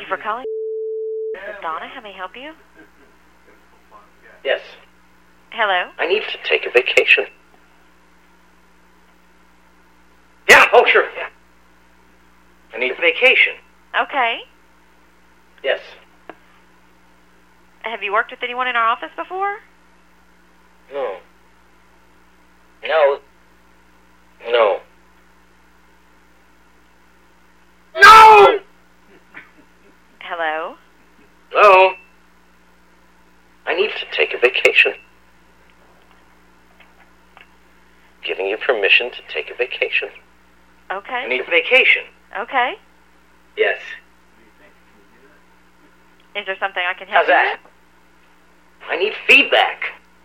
for calling. This is Donna. How may I help you? Yes. Hello? I need to take a vacation. Yeah, oh, sure. Yeah. I need a vacation. Okay. Yes. Have you worked with anyone in our office before? No. No. No. No! Hello? Hello? I need to take a vacation. Giving you permission to take a vacation. Okay. I need a vacation. Okay. Yes. Is there something I can help How's that? I need feedback.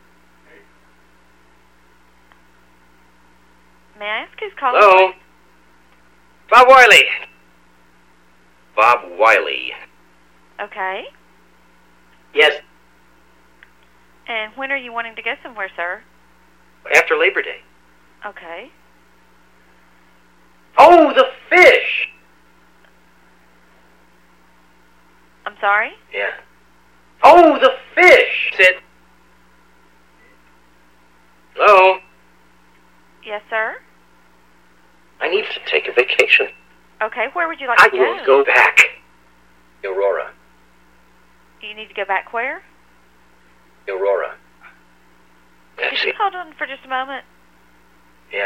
you? May I ask who's calling? Hello? Bob Wiley. Bob Wiley. Okay. Yes. And when are you wanting to go somewhere, sir? After Labor Day. Okay. Oh, the fish! I'm sorry? Yeah. Oh, the fish! Sit. Hello? Yes, sir? I need to take a vacation. Okay, where would you like I to will go back. Aurora. You need to go back where? Aurora. Could That's you it. hold on for just a moment? Yeah.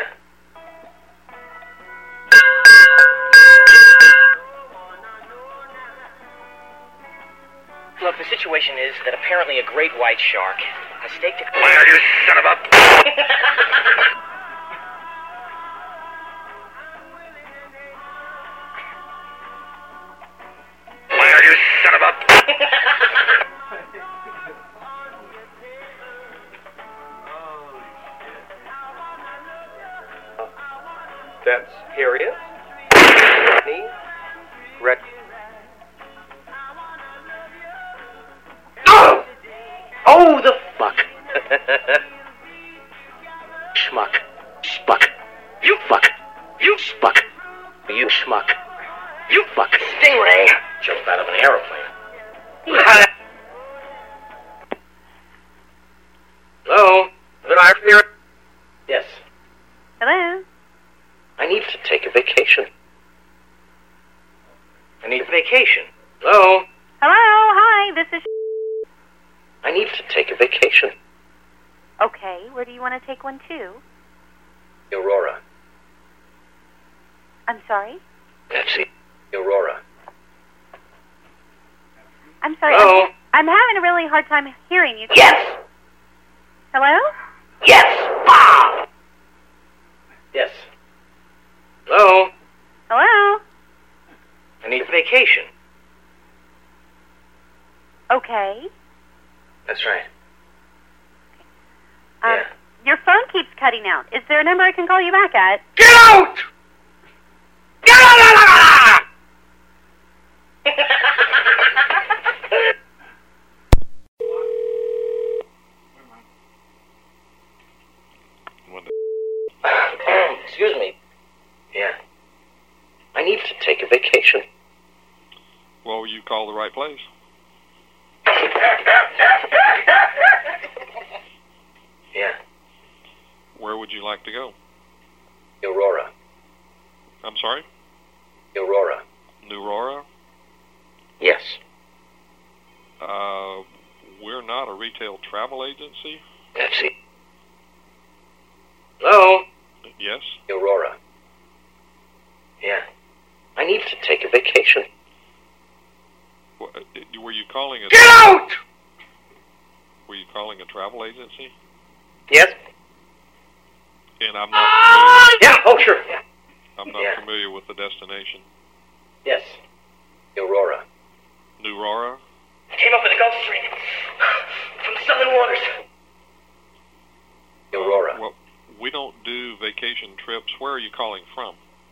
Look, the situation is that apparently a great white shark has staked a... Where, you son of a... Where, you son of a... That's Harriet. Rodney. Red. Oh! Oh, the fuck. Schmuck. Spuck. You fuck. You spuck. You schmuck. You fuck. Stingray. Jumped out of an aeroplane. Hello? Is it Irish here? Yes. Hello? I need to take a vacation. I need a vacation. Hello? Hello? Hi, this is... I need to take a vacation. Okay, where do you want to take one to? Aurora. I'm sorry? That's it. Aurora. I'm sorry. Hello? I'm having a really hard time hearing you. Yes! Hello? Yes! Bob! Yes. Hello? Hello? I need a vacation. Okay. That's right. Um, Yeah. Your phone keeps cutting out. Is there a number I can call you back at? Get out! Get out! Excuse me. Yeah. I need to take a vacation. Well, you called the right place. Yeah. Where would you like to go? Aurora. I'm sorry? Aurora. New Aurora? Yes. We're not a retail travel agency. That's it. Hello? Yes? Aurora. Yeah. I need to take a vacation. Were you calling a... Get out! Were you calling a travel agency? Yes? And I'm not familiar... Yeah, oh, sure. Yeah. I'm not Yeah. familiar with the destination. Yes. Aurora. New Aurora? I came up in the Gulf Stream. From the southern waters. Aurora. Well, we don't do vacation trips. Where are you calling from?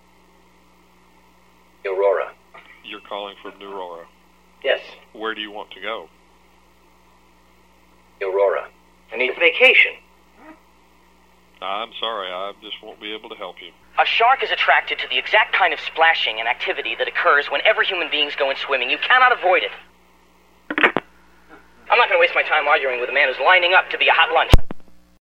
Aurora. You're calling from New Aurora. Yes. Where do you want to go? Aurora. I need a vacation. I'm sorry, I just won't be able to help you. A shark is attracted to the exact kind of splashing and activity that occurs whenever human beings go in swimming. You cannot avoid it. I'm not going to waste my time arguing with a man who's lining up to be a hot lunch.